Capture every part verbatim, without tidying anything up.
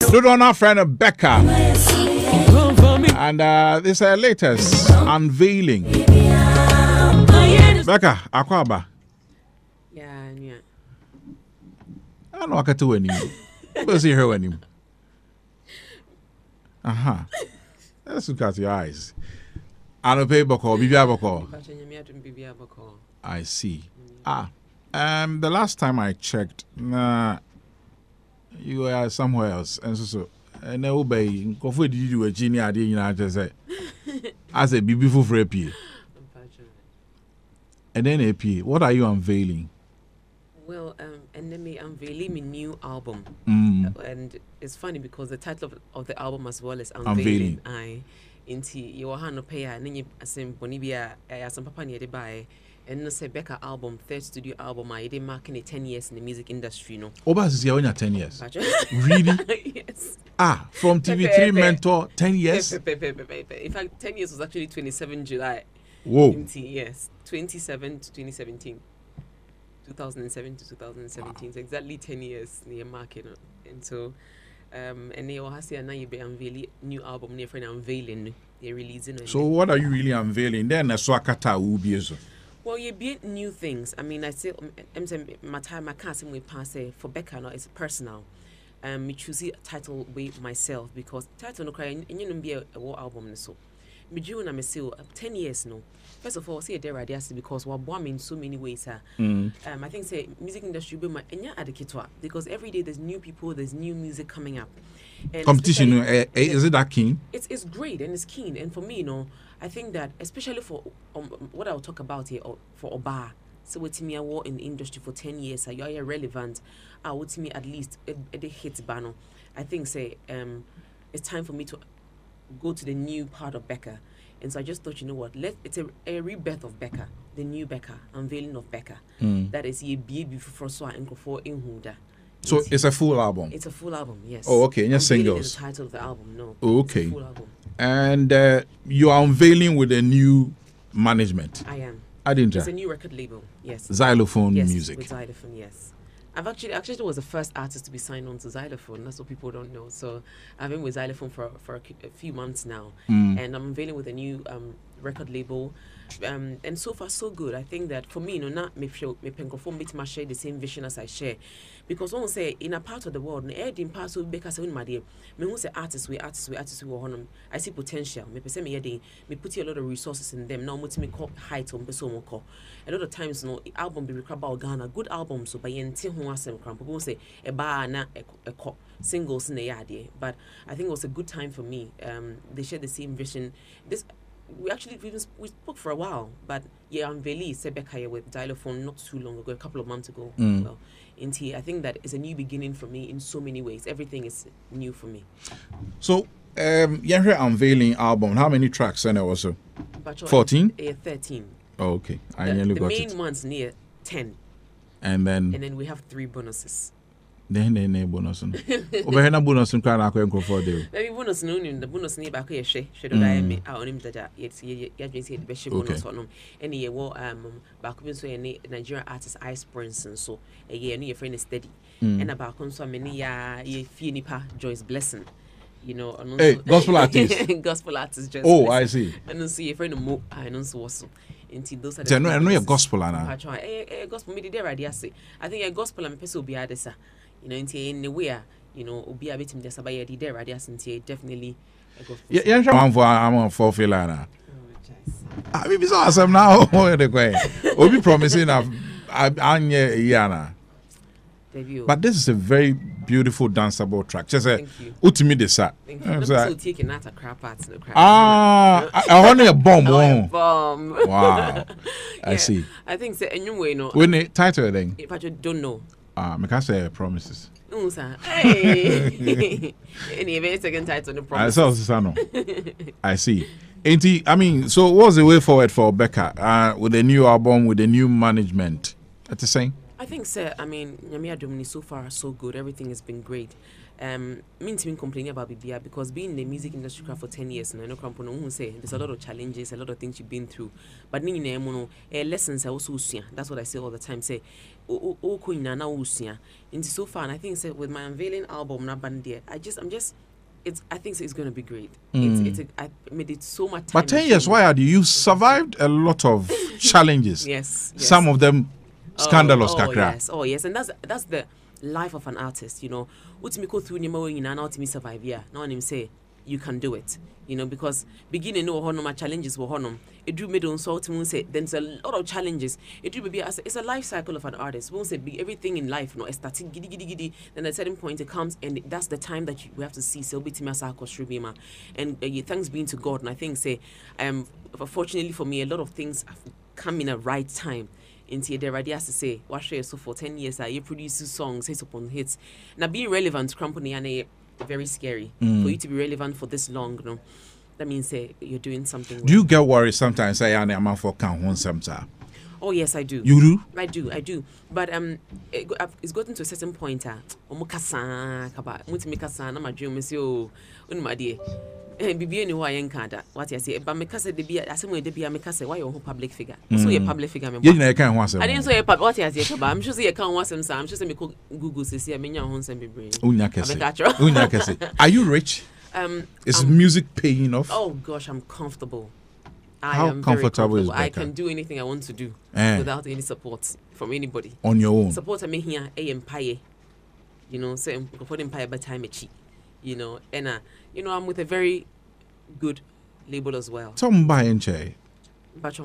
Good on our friend Becca. And uh, this is her latest unveiling. Becca, Akwaba. Yeah, yeah. I don't know what I can do anymore. We'll see her anymore. Uh-huh. Let's look at your eyes. I don't pay Boko, Bibi Aboko. I see. Ah, um, the last time I checked, nah, you were somewhere else, and so so. And then obey. Go for you a genie idea. You know, just say, I said, be before for a P. And then A P. What are you unveiling? Well, um, and then me unveiling my new album, mm. and it's funny because the title of, of the album as well is unveiling. I into your hand of pay, and then you assume Bonibia, I some papa near the buy. And no say Becca album, third studio album, I did marking it ten years in the music industry, no. Oba is here when ten years. Really? Yes. Ah, from T V three mentor, ten years. In fact, ten years was actually twenty-seven July. Whoa. twenty, yes, twenty-seven to twenty seventeen, two thousand seven to two thousand seventeen. Wow. So exactly ten years near marking, and so, um, and they all has here now you be unveiling new album near friend unveiling. They're releasing. So what are you really unveiling? Then a swakata will be so. Well, you be new things. I mean, I say, I'm saying my time, my can't say pass for Becca. No, it's personal. Um, me choose a title with myself because title no cry. And you know, be a war album so. Me do na me say ten years no. First of all, say there radius because we're born in so many ways. Uh. Mm. Um, I think say music industry be my enya adikitwa because every day there's new people, there's new music coming up. And competition, uh, is it that keen? It's it's great and it's keen. And for me, you know, I think that especially for um, what I'll talk about here uh, for Oba, so with me I work in the industry for ten years, so you are relevant. I would me at least a, a hit banner. I think say um, it's time for me to go to the new part of Becca. And so I just thought, you know what, let it's a, a rebirth of Becca, the new Becca, unveiling of Becca. Mm. That is ye baby for so and for in Huda. So it's, it's a full album. It's a full album, yes. Oh, okay. And your singles. Is the title of the album, no. Oh, okay. It's a full album. And uh, you are unveiling with a new management. I am. I didn't. It's a new record label, yes. Xylophone yes, music. With Xylophone, yes. I've actually actually was the first artist to be signed on to Xylophone. That's what people don't know. So I've been with Xylophone for for a, a few months now, mm. and I'm unveiling with a new um, record label. Um, and so far so good. I think that for me, you know, not me feel me pencophone me to share the same vision as I share, because one say in a part of the world, in parts of because my dear, me who say artists we artists we artists we honor. I see potential. Me person me yadi me put a lot of resources in them. Now me call height on person mo call. A lot of times, no album be required about Ghana. Good albums so by yenti who asem kram. People say a bar na a singles in the yadi. But I think it was a good time for me. Um, they share the same vision. This. We actually we, we spoke for a while, but yeah, unveiling Sebeka with Xylophone not too long ago, a couple of months ago. Mm. Well, into I think that is a new beginning for me in so many ways. Everything is new for me. So, um, your unveiling album, how many tracks and also? Fourteen. Yeah, thirteen. Oh, okay. I the, nearly the got main it. one's near ten. And then. And then we have three bonuses. Then they name bonus. Over here, bonus and cry. I can go for them. Maybe bonus no the bonus near back here. She should I me out on him that yes, you just said the best bonus on them. Any year, well, um, back when so any Nigerian artist Ice Prince and so a year, new friend is steady. And about so many ya ye fee nipa Joyce Blessing. You know, and hey, gospel artist, gospel artist. Joyce oh, Blessing. I see. And then see a friend of Mo. I know so also. Into those are the. I know, I know your gospel, Anna. I try a gospel. Me did already. I say. I think a gospel and person will be added, sir. You know, in the way, you know, be a bit in the Sabaya did there, definitely. Yeah, yeah, I'm for I'm for Filana. I mean, it's awesome now. We'll be promising of Anya Yana. But this is a very beautiful danceable track. Just a ultimate desert. Taking out a crap parts. Ah, I want a bomb. Bomb. Wow. I see. I think so. Anyway, no. When the title then? If I don't know. Ah, I can't say promises. No, sir. Hey. Any very second title, no promises. I saw I see. Ain't he, I mean, so what's the way forward for Becca uh, with a new album, with a new management? That's the same. I think, sir. I mean, Nyamia Domini so far so good. Everything has been great. um mean to me complaining about B B I because being in the music industry for ten years and I know Crampo who say there's a lot of challenges, a lot of things you've been through. But ni ne mono eh lessons I also usia. That's what I say all the time. Say o o ko ina na usia. Into so far and I think say with my unveiling album na bandia, I just I'm just it's I think it's going to be great. Mm. It's it's a, I made it so much time. But ten years, why are you? You survived a lot of challenges. Yes, yes. Some of them scandalous. Oh, oh yes, oh yes, and that's that's the life of an artist, you know. What me go through ni mo ina na me survive yeah. Now him say you can do it, you know, because beginning no honor my challenges were honor. It drew me don't so to say there's a lot of challenges. It drew be as it's a life cycle of an artist. We won't say big everything in life, you know, starting giddy giddy giddy. Then at a certain point it comes and that's the time that you, we have to see so bit and uh, thanks being to God. And I think say um fortunately for me a lot of things have come in a right time. Into the radio has to say, watch it so for ten years I you produce songs, hits upon hits. Now being relevant to company and very scary mm. for you to be relevant for this long, you know. That means say you're doing something. Do well. you get worried sometimes? Say I'm a for count one sometimes. Oh yes, I do. You do? I do, I do. But um, it, it's gotten to a certain point. Ah, omukasa kaba, mutimikasa na madrium monsieur, unmadi. Bibi ni wa yenkada. What you say? But me kase debi, asem we debi me kase. Why you a public figure? Mm. So you a public figure me. You know you can't want some. I didn't say what you say. But I'm sure say you can't want some. I'm sure say me Google say say me nya hon some be brain. Unya kase. Unya kase. Are you rich? Um, is um, music paying off? Oh gosh, I'm comfortable. I How am comfortable, very comfortable is better? I can do anything I want to do eh. without any support from anybody. On your own. Support I me here a empire. You know, say I'm for empire by time you know, and uh, you know, I'm with a very good label as well. Some buying chair. But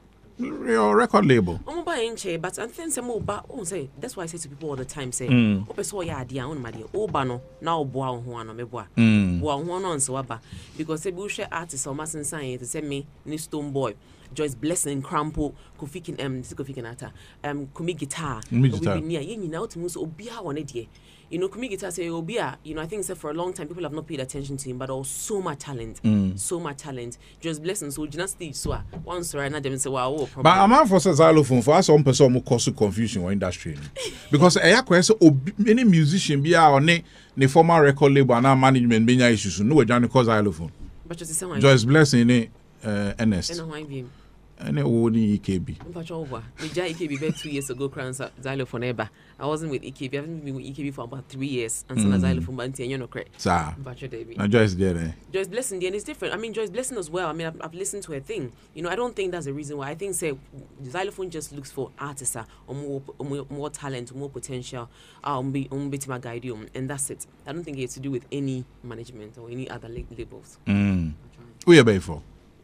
your record label. I'm buying chair, but I think some more but oh say that's why I say to people all the time say ope so ya dia on my dear oba no na oboa ho ano meboa boa ho no nso aba because say we share artists or mass sign to say me ni Stone Boy Joyce Blessing Crampo Kofi Kin um Kofi Kinata um Kumi Guitar we be near you now to move obia one dear. You know, Kumi Guitar say Obia, you know, I think so for a long time people have not paid attention to him, but also so much talent. Mm. So much talent. Just blessings. So just stage so once right now them say wow. But I'm out for xylophone for us some person who cause confusion in industry. Because I question any musician be on the former record label and our management being issues. No, we don't cause xylophone. But just the same. Joyce Blessing uh Ernest. And why be? And it would E K B. over. We joined E K B about two years ago. Crown xylophone ever. I wasn't with E K B. I haven't been with E K B for about three years. And so xylophone banty and you know correct. Sir. Now Joyce there. Joyce Blessing, and it's different. I mean Joyce Blessing as well. I mean I've, I've listened to her thing. You know I don't think that's the reason why. I think say xylophone just looks for artists or more more, more talent, more potential. Um, be um be to my guide you, and that's it. I don't think it has to do with any management or any other labels. Mm. Who you pay for?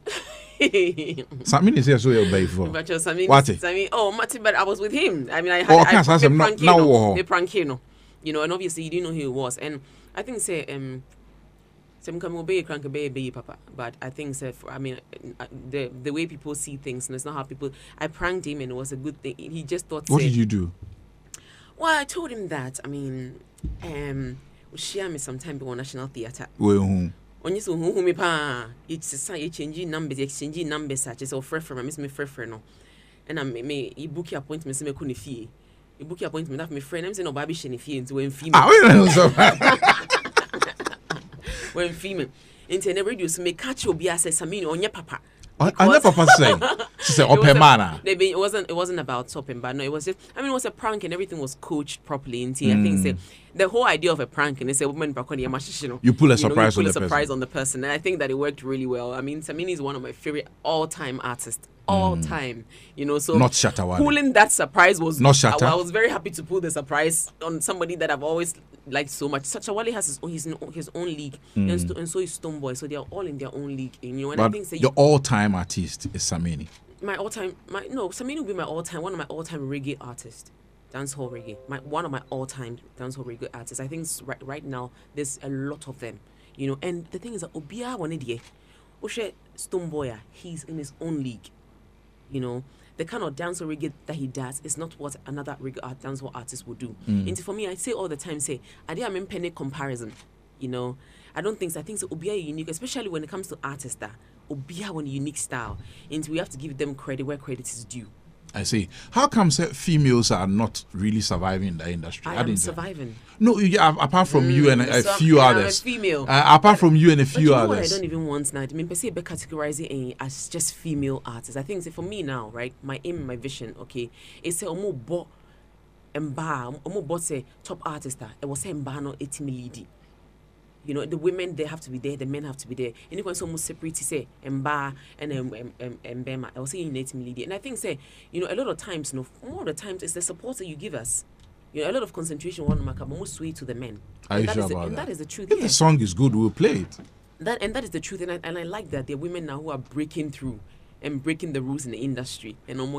Samini says so you'll pay for. But Samini, what? Samini, oh, Mati, but I was with him. I mean, I had oh, I, I, I him now. Now, the Prankino, you know, and obviously you didn't know who he was. And I think say um, some come obey crank obey obey papa. But I think say for, I mean the the way people see things, and it's not how people. I pranked him, and it was a good thing. He just thought. What say, did you do? Well, I told him that. I mean, um, we share me sometime before National Theatre. Well, whom? Onye so hu hu me pa it's say exchange numbers exchange numbers such as offer from miss me frefre no and I me e book appointment me ko ne fie e book appointment that me friend am say no ba bi she ne fie nti when fie ah we know so when fie me nti na radio so me catch obi ase Samini onye papa I never papa say she said open man it wasn't it wasn't about topping but no it was just I mean it was a prank and everything was coached properly nti mm. I think say the whole idea of a prank and it's a woman back on the machine. You pull a surprise you know, you pull on a the surprise person. on the person, and I think that it worked really well. I mean, Samini is one of my favorite all-time artists, all mm. time. You know, so not Shatta pulling that surprise was not Shatta. I, I was very happy to pull the surprise on somebody that I've always liked so much. Shatta Wale has his own, his, his own league, mm. and, so, and so is Stone Boy. So they are all in their own league. You know, and but I think so your all-time artist is Samini. My all-time, my no, Samini will be my all-time, one of my all-time reggae artists. Dancehall reggae, my one of my all-time dancehall reggae artists. I think right right now there's a lot of them, you know. And the thing is that Obia Wanedie, Oshe Stone Boy, he's in his own league, you know. The kind of dancehall reggae that he does is not what another reggae art, dancehall artist would do. Mm. And for me, I say all the time, say I didn't mean penny comparison, you know. I don't think so. I think so. Obia unique, especially when it comes to artists. That Obia one unique style, and we have to give them credit where credit is due. I see. How come say, females are not really surviving in the industry? I, I am surviving. No, yeah, apart from mm, you and a, a so few I'm others. I'm a female. Uh, apart from you and a few but you know others. What I don't even want now. I mean, per se, be categorizing as just female artists. I think so for me now, right? My aim, my vision, okay, is say omo bo emba, omo bo say top artist. It was say emba no eighty lady. You know, the women, they have to be there, the men have to be there. And you can almost separate, say, Mba and Mbema. I was saying in eighty lady. And I think, say, you know, a lot of times, you know, more of the times, it's the support that you give us. You know, a lot of concentration on Makam, almost sway to the men. Are you sure about the, that? And that is the truth. If yeah. the song is good, we'll play it. That And that is the truth. And I, and I like that there are women now who are breaking through and breaking the rules in the industry. And and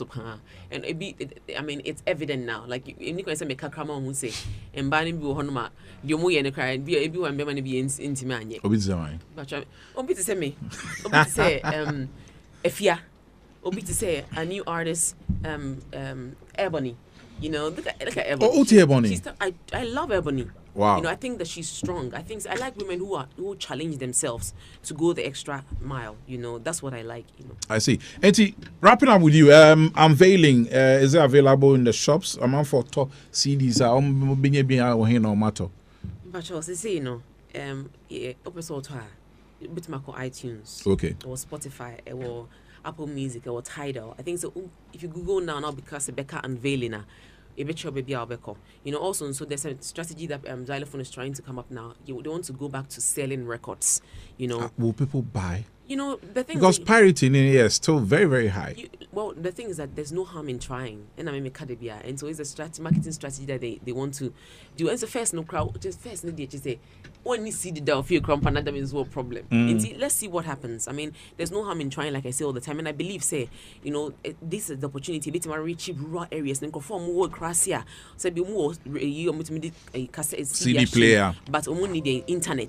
it be, it, I mean, it's evident now. Like you can say me kakrama who say and banning be honoma you mo yen cry and be everyone be man be intimate. Obi to say But obi to say me. Obi to say um Efia. Obi to say a new artist um um Ebony. You know, look at look at Ebony. Oh, she, Ebony. She's I I love Ebony. Wow. You know, I think that she's strong. I think I like women who are who challenge themselves to go the extra mile. You know, that's what I like. You know. I see. Enti, wrapping up with you, um, unveiling uh, is it available in the shops? I'm on for top C Ds. I'm being being out here no matter. But I was say, you know, um, yeah, open source to her, but my iTunes, okay, or Spotify, or Apple Music, or Tidal. I think so. If you Google now, now because Rebecca unveiling her. You know, also, so there's a strategy that um, Xylophone is trying to come up now. You, they want to go back to selling records. You know, uh, will people buy? You know, the thing because is, pirating in here is still very, very high. You, well, the thing is that there's no harm in trying. And I mean, Kadebia, and so it's a strategy, marketing strategy that they, they want to do. And so first, no crowd, just first, no, they just say, when you see the down few crump, and that means what problem. Mm. See, let's see what happens. I mean, there's no harm in trying, like I say all the time. And I believe, say, you know, it, this is the opportunity. Bit more reach rural areas and conform more across here. So be more you C D player, but only the internet.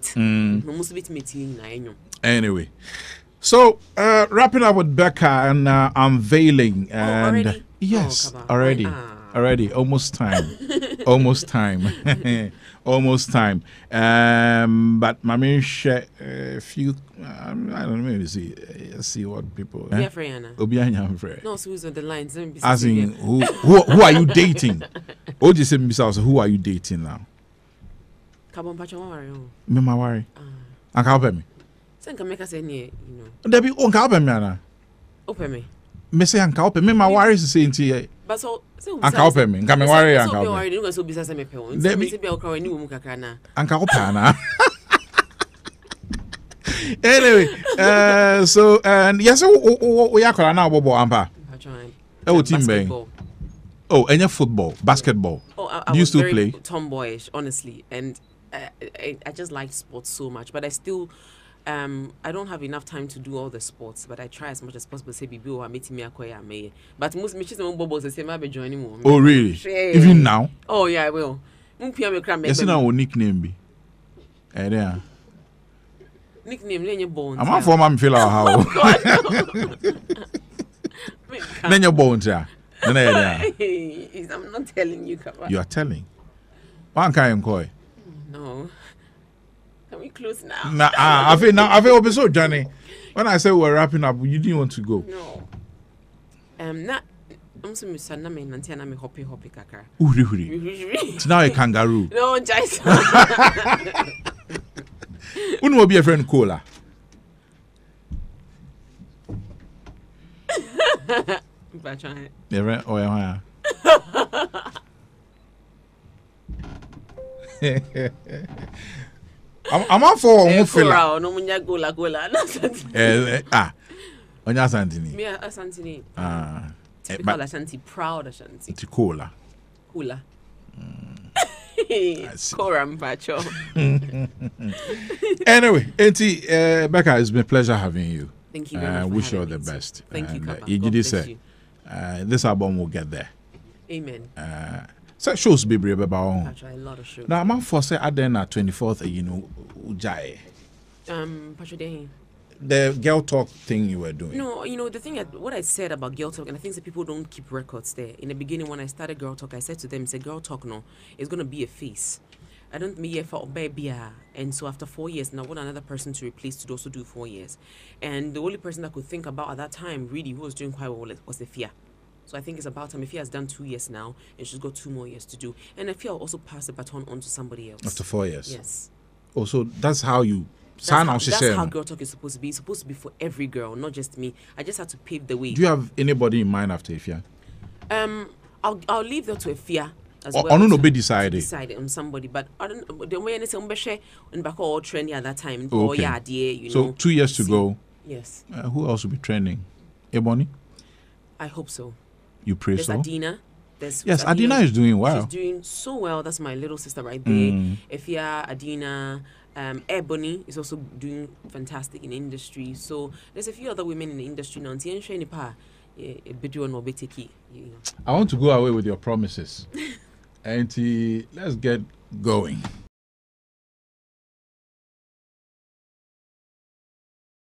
Mm. Anyway. So, uh, wrapping up with Becca and uh, unveiling. And oh, already? Yes, oh, already. Ah. Already. Almost time. Almost time. Almost time. Um, but Mami share a few, um, I don't know, maybe see, uh, see what people. Yeah, Freya. Obianya Freya. No, so who's on the lines? As in, who, who, who are you dating? O J said, who are you dating now? Kabon Pacho, worry. Me, my worry. And help me. Can make us any, you know. There be on help me, Anna. Open me. Me say and help me. My worry is saying to you. But so, so and help me. Can me worry and help me. Worry, you so business me pay. Let me say be okra ni mu kakra na. And help Anna. Anyway, uh, so and yes, we are calling now Bobo Ampa. Oh, team bang. Oh, any football, basketball. Oh, I, I Do you was still very play? Tomboyish, honestly, and uh, I, I just like sports so much, but I still. Um, I don't have enough time to do all the sports, but I try as much as possible. Say, "Bibi, or meet me akoya me." But most me children bobo say, "Say, be joining more." Oh, really? Even now? Oh, yeah, I will. Yes, now nickname be. Eh, there. Nickname, Lenya Bones. I'm not for my feel how. Lenya Bones, yeah. I'm not telling you, Kaba. You are telling. One kind of koi. No. Can we close now? Nah, I feel now. I feel episode, Johnny. When I said we're wrapping up, you didn't want to go. No. Um, not. I'm so miss na me nanti na me hoppy hoppy kakra. Uri uri. It's now a kangaroo. No, Jason. Who will be a friend cola? But try. Yeah, oh yeah. I'm I'm out for Eh, who feel. Kora, no munya gola gola. No, Eh ah. Onya Santini. me Asantini. Ah. Typical Ashanti, proud Ashanti. It's cola. Cooler. see. Kora Mpacho. Anyway, Auntie uh, Becca, it's been a pleasure having you. Thank you very much. Uh, for wish you all having the me, best. too. Thank and, you, uh, Kaba. you God did bless say, you. uh, this album will get there. Amen. Uh, so shows be brave about. Actually, a lot of shows. Now I'm for say at then at twenty-fourth, you know, Ujai. Um, Pacho Dehi. The girl talk thing you were doing. No, you know, the thing, that, what I said about Girl Talk, and I think that people don't keep records there. In the beginning, when I started Girl Talk, I said to them, say, Girl Talk, no, it's going to be a face. I don't be here for baby. And so after four years, now I want another person to replace to also do four years. And the only person I could think about at that time, really, who was doing quite well, was the fear. So I think it's about time. If he has done two years now, and she's got two more years to do. And I feel I'll also pass the baton on to somebody else. After four years? Yes. Oh, so that's how you... That's how, that's how Girl Talk is supposed to be. It's supposed to be for every girl, not just me. I just have to pave the way. Do you have anybody in mind after Efia? Um, I'll I'll leave that to Efia as or, well. Or no, no, be decided. Decided on somebody, but I don't. The way anything we share in back all trendy at that time. Okay. Oh yeah, dear, you so know. two years to see. go. Yes. Uh, who else will be trending? Ebony? I hope so. You pray There's so? Adina. There's yes, Adina, Adina is doing well. She's doing so well. That's my little sister right there. Mm. Efia, Adina, um, Ebony is also doing fantastic in the industry. So there's a few other women in the industry now. I want to go away with your promises. And let's get going.